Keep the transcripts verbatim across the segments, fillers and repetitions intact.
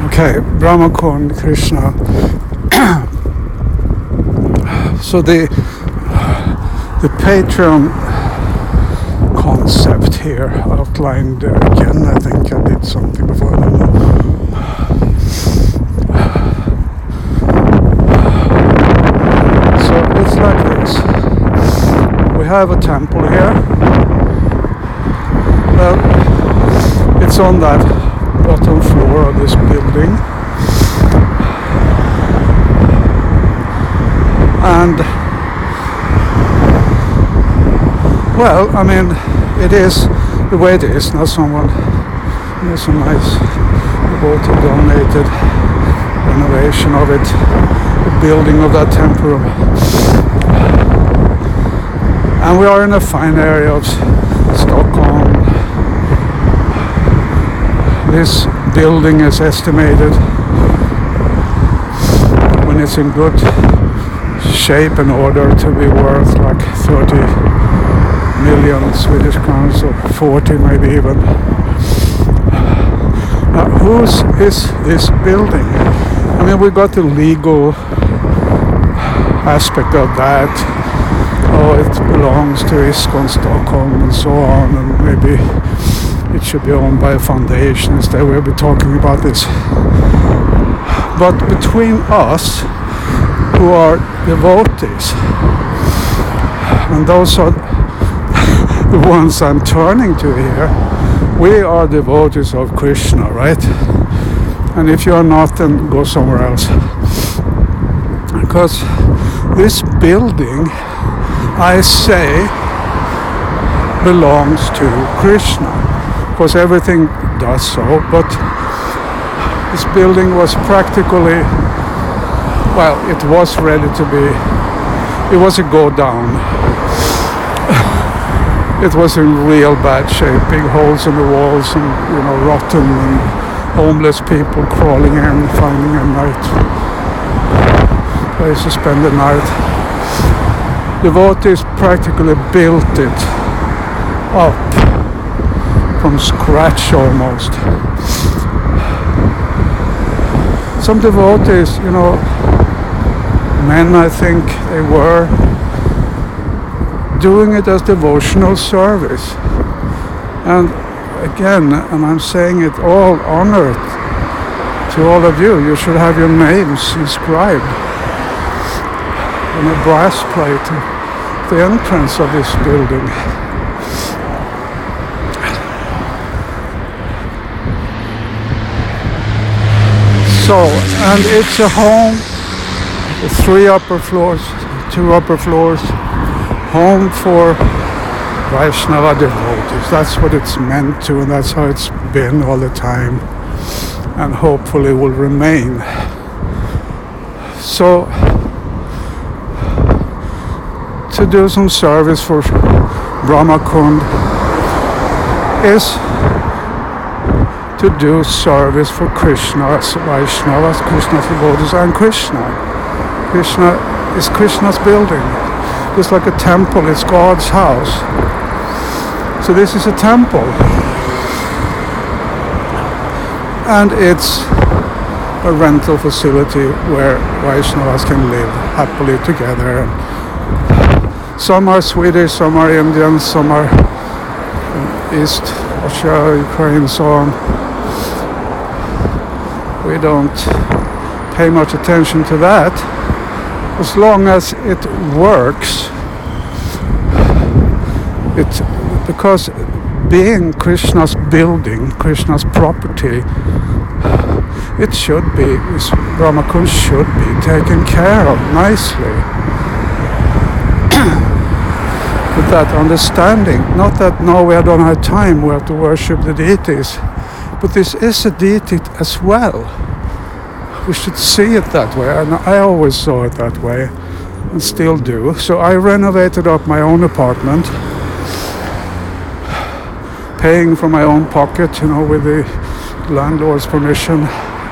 Okay, Brahmakund, Krishna. So the the Patreon concept here outlined uh, again. I think I did something before. I don't know. So it's like this. We have a temple here. Well, it's on that bottom floor of this building, and well, I mean, it is the way it is. Now someone, there's some nice water donated renovation of it, the building of that temple, and we are in a fine area of Stockholm. This building is estimated, when it's in good shape and order, to be worth like thirty million Swedish crowns, or forty maybe even. Now, whose is this building? I mean, we got the legal aspect of that. Oh, it belongs to ISKCON Stockholm and so on, and maybe it should be owned by a foundation instead. We'll be talking about this. But between us, who are devotees, and those are the ones I'm turning to here, we are devotees of Krishna, right? And if you are not, then go somewhere else. Because this building, I say, belongs to Krishna. Of course, everything does so, but this building was practically, well, it was ready to be, it was a go down. It was in real bad shape, big holes in the walls, and, you know, rotten, and homeless people crawling in, finding a night place to spend the night. Devotees practically built it up from scratch almost. Some devotees, you know, men I think they were, doing it as devotional service. And again, and I'm saying it all honored to all of you, you should have your names inscribed on a brass plate at the entrance of this building. So, and it's a home with three upper floors, two upper floors, home for Vaishnava devotees. That's what it's meant to, and that's how it's been all the time, and hopefully will remain. So, to do some service for Brahmakund is to do service for Krishna's Vaishnavas, Krishna's devotees, and Krishna. Krishna is Krishna's building. It's like a temple, it's God's house. So this is a temple. And it's a rental facility where Vaishnavas can live happily together. Some are Swedish, some are Indian, some are from East Russia, Ukraine, so on. We don't pay much attention to that. As long as it works, it, because being Krishna's building, Krishna's property, it should be, Brahmakund should be taken care of nicely. With that understanding, not that no, we don't have time, we have to worship the deities, but this is a deity as well. We should see it that way, and I always saw it that way, and still do. So I renovated up my own apartment, paying from my own pocket, you know, with the landlord's permission.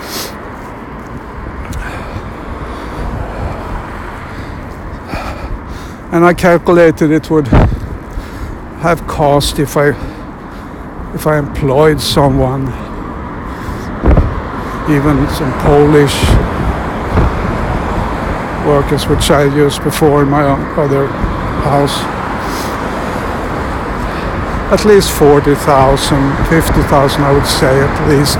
And I calculated it would have cost if I if I employed someone even some Polish workers, which I used before in my own other house. At least forty thousand, fifty thousand I would say at least.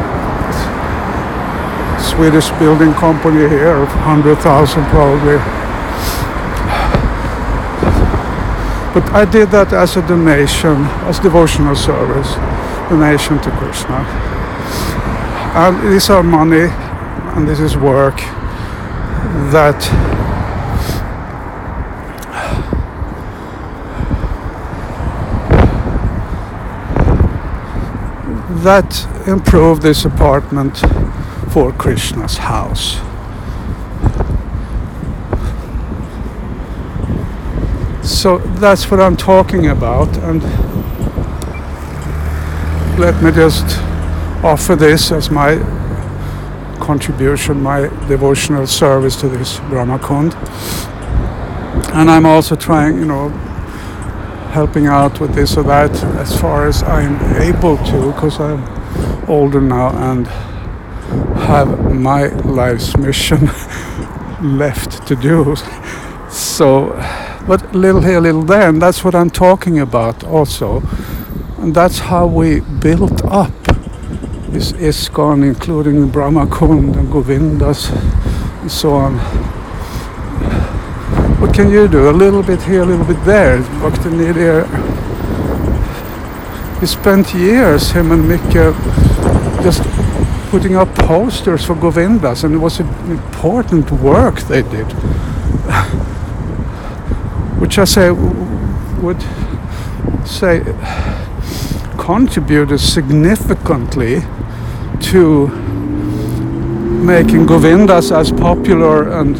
Swedish building company here, one hundred thousand probably. But I did that as a donation, as devotional service, donation to Krishna. And these are money, and this is work that that improved this apartment for Krishna's house. So that's what I'm talking about, and let me just offer this as my contribution, my devotional service to this Brahma Kund. And I'm also trying, you know, helping out with this or that as far as I'm able to, because I'm older now and have my life's mission left to do. So, but little here, little there, and that's what I'm talking about also. And that's how we built up this ISKCON, including Brahma Kund and Govindas and so on. What can you do? A little bit here, a little bit there. Bhakti Nidir, he spent years, him and Mika, just putting up posters for Govindas, and it was an important work they did, which I say would say contributed significantly to making Govindas as popular and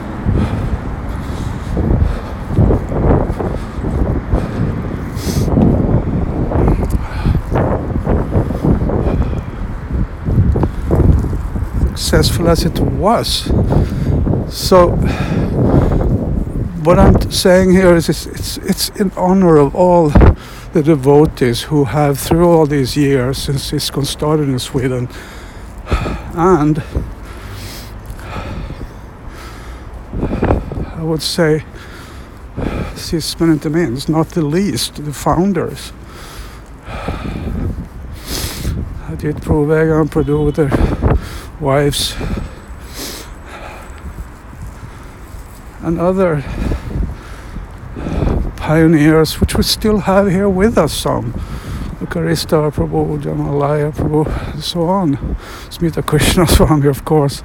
successful as it was. So what I'm saying here is it's, it's it's in honor of all the devotees who have, through all these years since ISKCON started in Sweden, and I would say sist men inte minst, not the least, the founders, Ajit Prabhu and Prabhu with their wives and other pioneers, which we still have here with us, some Karista Prabhu, Jamalaya Prabhu, and so on, Smita Krishna Swami, of course.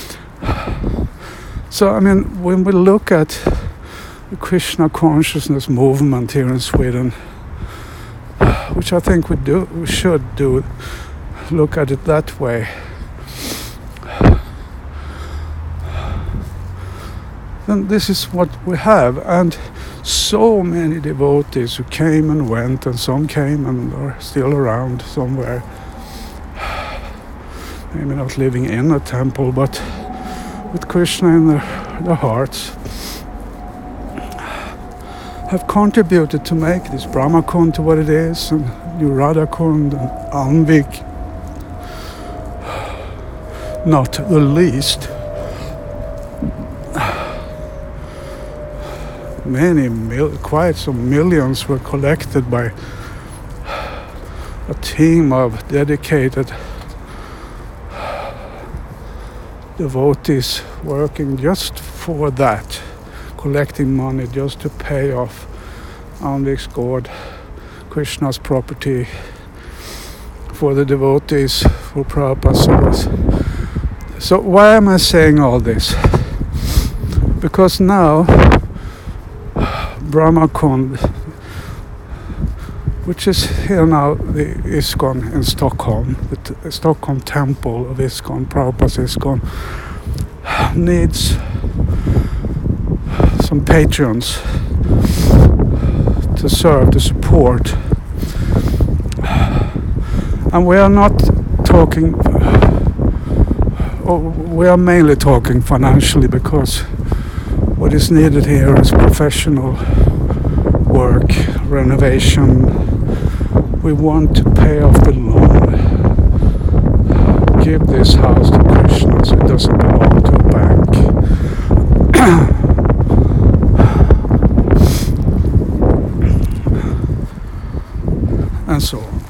So I mean, when we look at the Krishna consciousness movement here in Sweden, which I think we do, we should do, look at it that way. Then this is what we have, and so many devotees who came and went, and some came and are still around somewhere, maybe not living in a temple, but with Krishna in their, their hearts, have contributed to make this Brahma Kund to what it is, and New Radha Kund and Almvik, not the least. Many, mil- quite some millions were collected by a team of dedicated devotees working just for that, collecting money just to pay off Almvik's God, Krishna's property, for the devotees, for Prabhupada's service. So why am I saying all this? Because now Brahma Kund, which is here now the ISKCON in Stockholm, the t- Stockholm temple of ISKCON, Prabhupada's ISKCON, needs some patrons to serve, to support. And we are not talking, or we are mainly talking financially, because what is needed here is professional work, renovation. We want to pay off the loan give this house to Krishna, so it doesn't belong to a bank. And so on.